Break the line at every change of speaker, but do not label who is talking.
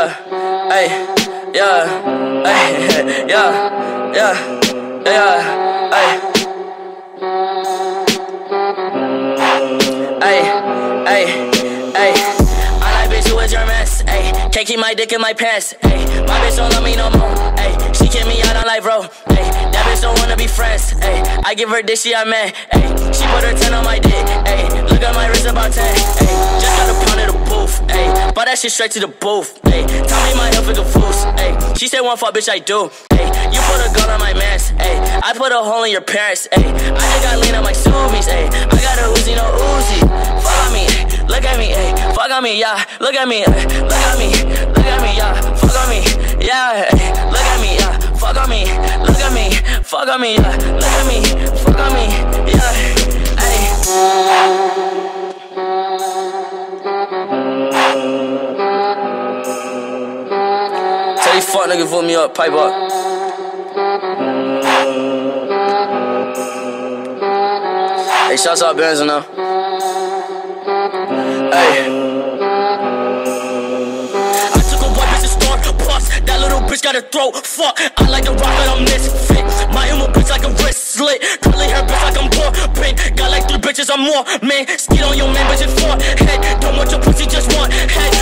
yeah, ay, yeah, ay, yeah, yeah, yeah, ay. I like bitch who is your mess, ayy. Can't keep my dick in my pants, ayy. My bitch don't love me no more, ayy. She kick me out on life, bro, ayy. That bitch don't wanna be friends, ayy. I give her dick, she a man, ayy. She put her 10 on my dick, ayy. Look at my wrist about 10, ayy. Just got a pound of the booth, ayy. Bought that shit straight to the booth, ayy. Tell me my health is a fool, ayy. She said one fuck, bitch, I do, ayy. You put a gun on my mans, ayy. I put a hole in your parents, ayy. I just got lean on my Subies, ayy. I got a Uzi, no Uzi. Fuck on me, look at me, ayy. Fuck on me, yeah. Look at me, look at me, look at me, yeah. Fuck on me, yeah. Ay. Look at me, yeah. Fuck on me, look at me, fuck on me, yeah. Look at me, fuck on me, yeah. Ay. Tell these fuck niggas vote me up, pipe up. Hey, shouts out Benz now. Hey. I took a white bitch to store, plus that little bitch got a throat. Fuck, I like the rock, but I'm misfit. My emo bitch like a wrist slit. Curly hair bitch like I'm poor. Pink, got like 3 bitches or more. Man, skid on your man, bitch, it's 4 head. Don't want your pussy, just one head.